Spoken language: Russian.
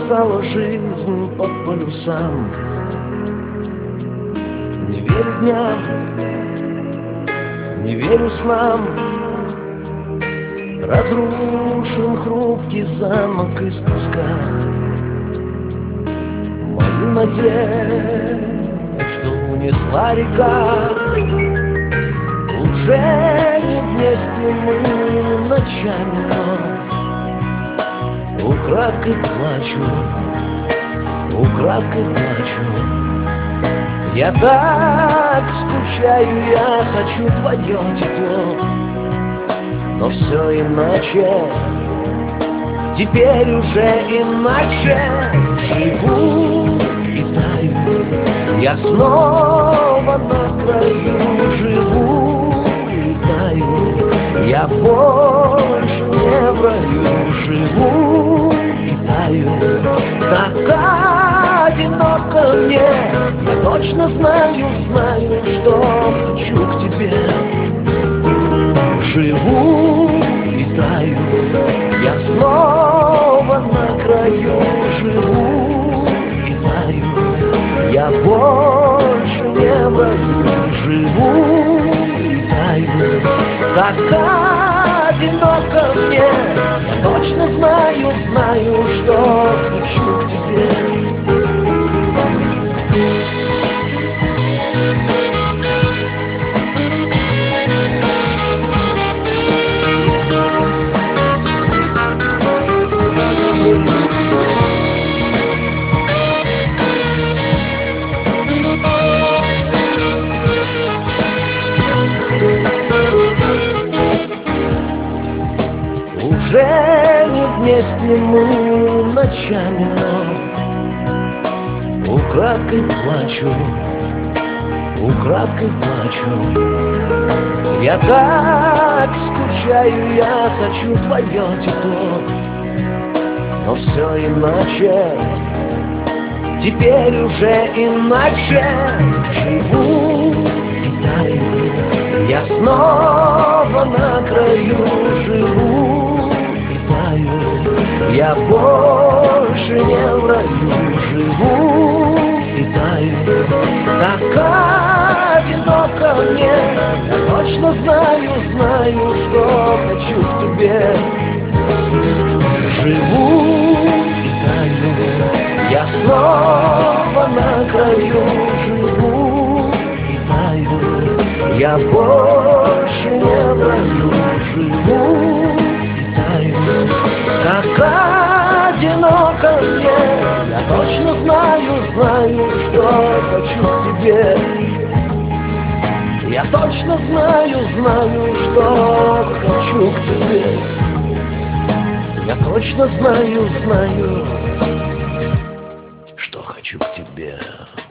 разбросала жизнь по полюсам. Не верю дням, не верю снам. Разрушен хрупкий замок из песка. Мою надежду унесла река. Уже не вместе мы ночами, но украдкой плачу, украдкой плачу. Я так скучаю, я хочу твое тепло. Но все иначе, теперь уже иначе. Живу и таю, я снова на краю. Живу и таю, я больше не в раю. Живу и таю, так одиноко мне. Я точно знаю, что хочу к тебе. Живу и таю, я снова на краю. Живу и таю, я больше не в раю. Живу и таю, так одиноко мне. Я точно знаю, что хочу к тебе. Уже не вместе мы ночами, но украдкой плачу, украдкой плачу. Я так скучаю, я хочу твое тепло. Но все иначе, теперь уже иначе. Живу и таю, я снова на краю. Живу и таю, я больше не в раю. Живу и таю, так одиноко мне. Я точно знаю, что хочу к тебе. Живу и таю, я снова на краю. Живу и таю, я больше не в раю. Живу и таю, так одиноко мне. Я точно знаю, что хочу к тебе. Я точно знаю, что хочу к тебе. Я точно знаю, что хочу к тебе.